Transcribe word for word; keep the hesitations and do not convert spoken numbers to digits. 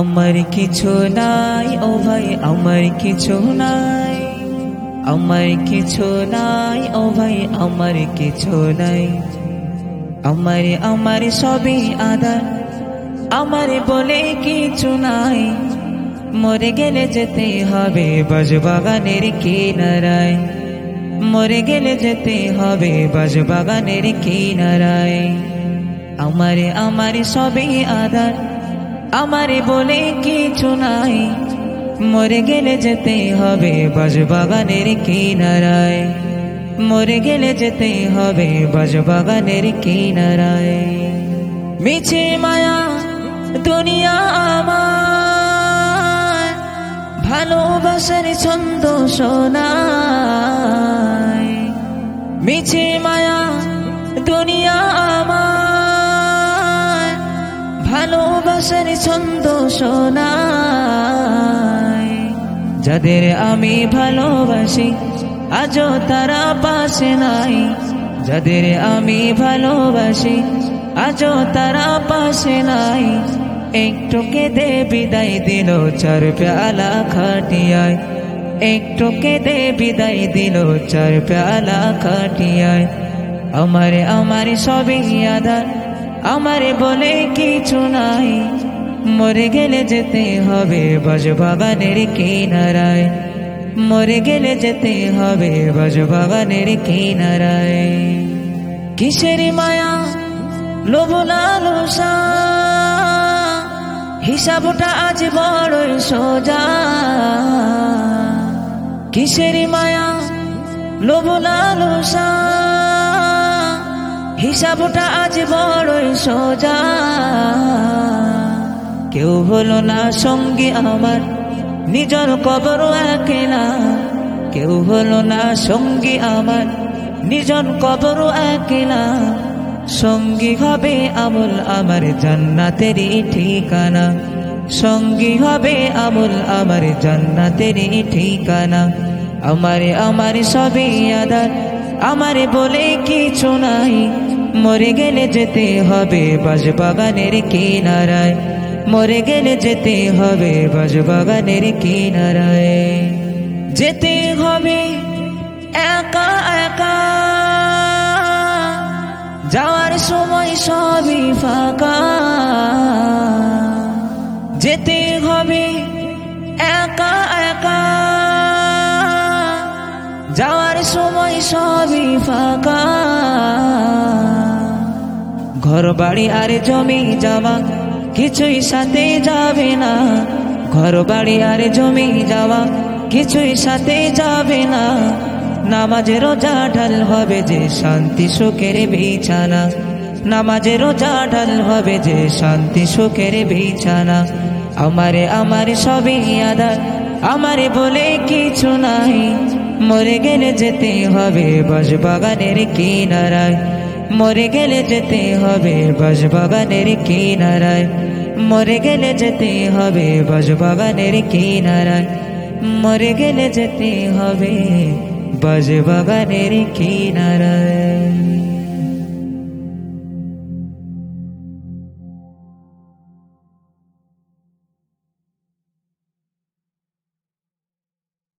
আমার কিছু নাই ও ভাই, আমার কিছু নাই, আমার কিছু নাই ও ভাই, আমার কিছু নাই। আমার আমার সবই আদার, আমার বলে কিছু নাই। মরে গেলে যেতে হবে বাজবাগানের কিনারায়, মরে গেলে যেতে হবে বাজবাগানের কিনারায়। আমার আমার সবই আদার, আমারে বলে কিছু নাই। মরে গেলে যেতে হবে বাজবাগানের কিনারায়, মরে গেলে যেতে হবে বাজবাগানের কিনারায়। মিছে মায়া দুনিয়া আমার, ভালোবাসার ছন্দ শোনায়। মিছে মায়া দুনিয়া আমার, ভালোবাসার ছন্দ শোনায়। যাদের আমি ভালোবাসি আজও তারা পাশে নাই, যাদের আমি ভালোবাসি আজও তারা পাশে নাই। একটু কেঁদে বিদায় দিল চার পেয়ালা খাটিয়ায়, একটু কেঁদে বিদায় দিল চার পেয়ালা খাটিয়ায়। আমার আমার সবই আদার, আমারে বলে কিছু নাই। মরে গেলে যেতে হবে বাজবাগানের কিনারায়, মরে গেলে যেতে হবে বাজবাগানের কিনারায়। কিসের মায়া লোভ লালসা, হিসাবটা আজ বড়ই সোজা। কিসের মায়া লোভ লালসা, হিসাবটা আজ বড়ই সোজা। কেউ হলো না সঙ্গী আমার, নিজের কবর একলা। কেউ হলো না সঙ্গী আমার, নিজের কবর একলা। সঙ্গী হবে আমল আমার জান্নাতেরই ঠিকানা, সঙ্গী হবে আমল আমার জান্নাতেরই ঠিকানা। আমারে আমার সবই আদার, আমারে বলে কিছু নাই। মরে গেলে যেতে হবে বাজবাগানের কিনারায়, মরে গেলে যেতে হবে বাজবাগানের কিনারায়। যেতে হবে একা একা, যাওয়ার সময় সবই ফাঁকা। যেতে হবে একা একা, যাওয়ার সময় সবই ফাঁকা। ঘর বাড়ি আর জমি যাওয়া কিছুই সাথে যাবে না, ঘর বাড়ি আর জমি যাওয়া কিছুই সাথে যাবে না। নামাজে রোজা ঢাল হবে যে শান্তি সুখের বিছানা, নামাজে রোজা ঢাল হবে যে শান্তি সুখের বিছানা। আমারে আমার সবই আদার, আমারে বলে কিছু নাই। মরে গেলে যেতে হবে বাজবাগানের কিনারায়, মরে গেলে যেতে হবে বাজবাগানের কিনারায়, মরে গেলে যেতে হবে বাজবাগানের কিনারায়, মরে গেলে যেতে হবে বাজবাগানের কিনারায়।